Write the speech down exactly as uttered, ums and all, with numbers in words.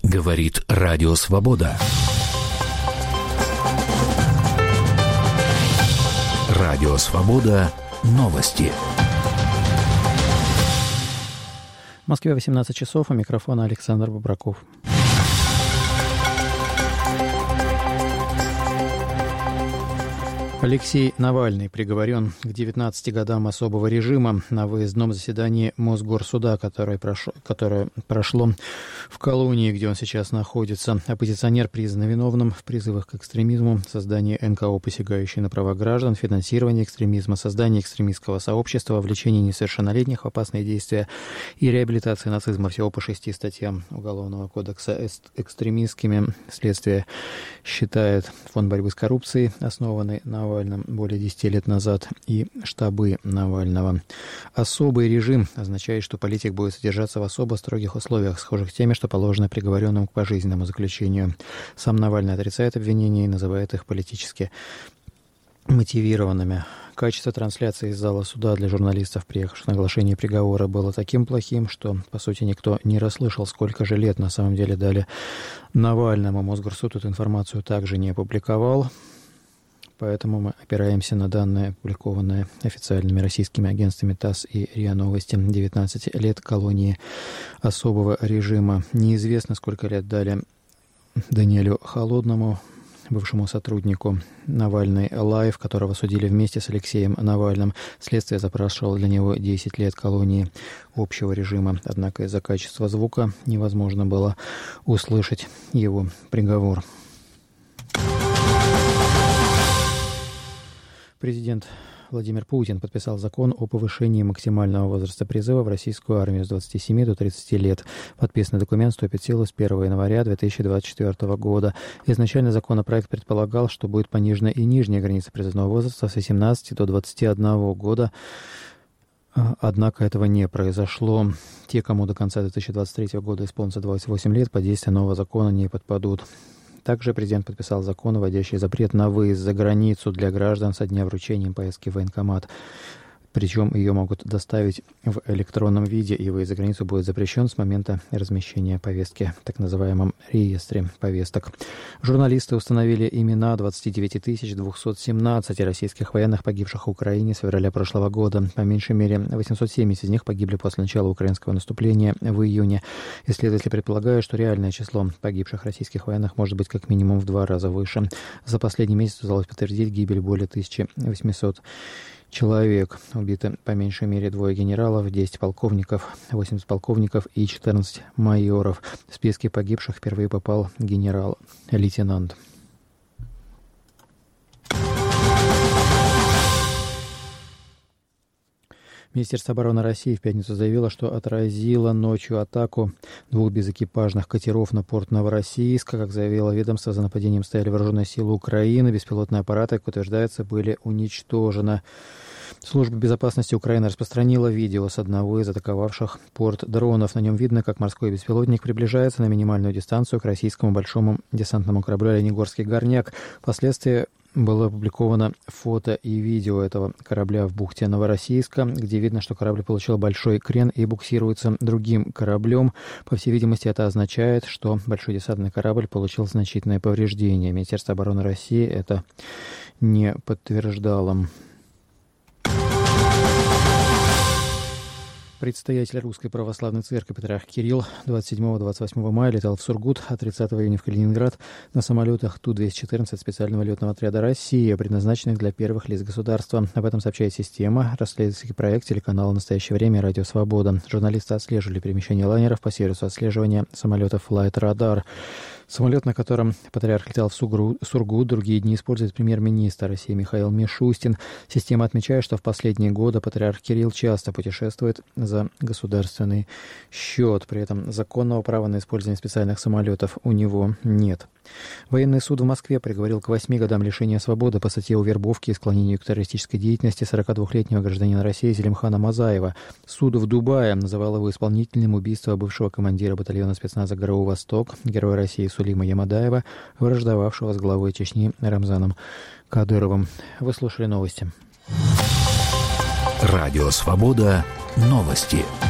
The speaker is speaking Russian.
Говорит Радио Свобода. Радио Свобода. Новости. В Москве восемнадцать часов, у микрофона Александр Бобраков. Алексей Навальный приговорен к девятнадцати годам особого режима на выездном заседании Мосгорсуда, которое прошло, которое прошло в колонии, где он сейчас находится. Оппозиционер признан виновным в призывах к экстремизму, создании эн ка о, посягающей на права граждан, финансировании экстремизма, создании экстремистского сообщества, вовлечении несовершеннолетних в опасные действия и реабилитации нацизма. Всего по шести статьям Уголовного кодекса экстремистскими. Следствие считает Фонд борьбы с коррупцией, основанный на Навальным более десяти лет назад, и штабы Навального. Особый режим означает, что политик будет содержаться в особо строгих условиях, схожих с теми, что положено приговоренным к пожизненному заключению. Сам Навальный отрицает обвинения и называет их политически мотивированными. Качество трансляции из зала суда для журналистов, приехавших на оглашение приговора, было таким плохим, что, по сути, никто не расслышал, сколько же лет на самом деле дали Навальному. Мосгорсуд эту информацию также не опубликовал. Поэтому мы опираемся на данные, опубликованные официальными российскими агентствами ТАСС и РИА Новости. девятнадцать лет колонии особого режима. Неизвестно, сколько лет дали Даниэлю Холодному, бывшему сотруднику Навальный Лайв, которого судили вместе с Алексеем Навальным. Следствие запрашивало для него десять лет колонии общего режима. Однако из-за качества звука невозможно было услышать его приговор. Президент Владимир Путин подписал закон о повышении максимального возраста призыва в российскую армию с двадцати семи до тридцати лет. Подписанный документ вступит в силу с первого января две тысячи двадцать четвёртого года. Изначально законопроект предполагал, что будет понижена и нижняя граница призывного возраста с восемнадцати до двадцати одного года. Однако этого не произошло. Те, кому до конца две тысячи двадцать третьего года исполнится двадцать восемь лет, под действие нового закона не подпадут. Также президент подписал закон, вводящий запрет на выезд за границу для граждан со дня вручения повестки в военкомат. Причем ее могут доставить в электронном виде, и выезд за границу будет запрещен с момента размещения повестки в так называемом реестре повесток. Журналисты установили имена двадцати девяти тысяч двухсот семнадцати российских военных, погибших в Украине с февраля прошлого года. По меньшей мере восемьсот семьдесят из них погибли после начала украинского наступления в июне. Исследователи предполагают, что реальное число погибших российских военных может быть как минимум в два раза выше. За последний месяц удалось подтвердить гибель более тысячи восьмисот человек. Убиты по меньшей мере двое генералов, десять полковников, восемьдесят полковников и четырнадцать майоров. В списке погибших впервые попал генерал-лейтенант. Министерство обороны России в пятницу заявило, что отразило ночью атаку двух безэкипажных катеров на порт Новороссийска. Как заявило ведомство, за нападением стояли вооруженные силы Украины. Беспилотные аппараты, как утверждается, были уничтожены. Служба безопасности Украины распространила видео с одного из атаковавших порт дронов. На нем видно, как морской беспилотник приближается на минимальную дистанцию к российскому большому десантному кораблю «Оленегорский горняк». Впоследствии было опубликовано фото и видео этого корабля в бухте Новороссийска, где видно, что корабль получил большой крен и буксируется другим кораблем. По всей видимости, это означает, что большой десантный корабль получил значительное повреждение. Министерство обороны России это не подтверждало. Предстоятель Русской Православной Церкви патриарх Кирилл двадцать седьмого — двадцать восьмого мая летал в Сургут, а тридцатого июня в Калининград на самолетах Ту двести четырнадцать специального летного отряда «Россия», предназначенных для первых лиц государства. Об этом сообщает система, расследовательский проект телеканала «Настоящее время» «Радио Свобода». Журналисты отслеживали перемещение лайнеров по сервису отслеживания самолетов Flight Radar. Самолет, на котором патриарх летал в Сургут, другие дни использует премьер-министр России Михаил Мишустин. Система отмечает, что в последние годы патриарх Кирилл часто путешествует за государственный счет. При этом законного права на использование специальных самолетов у него нет. Военный суд в Москве приговорил к восьми годам лишения свободы по статье о вербовке и склонению к террористической деятельности сорокадвухлетнего гражданина России Зелимхана Мазаева. Суд в Дубае называл его исполнительным убийства бывшего командира батальона спецназа ГРУ «Восток», героя России Сулима Ямадаева, враждовавшего с главой Чечни Рамзаном Кадыровым. Вы слушали новости. Радио Свобода. Новости.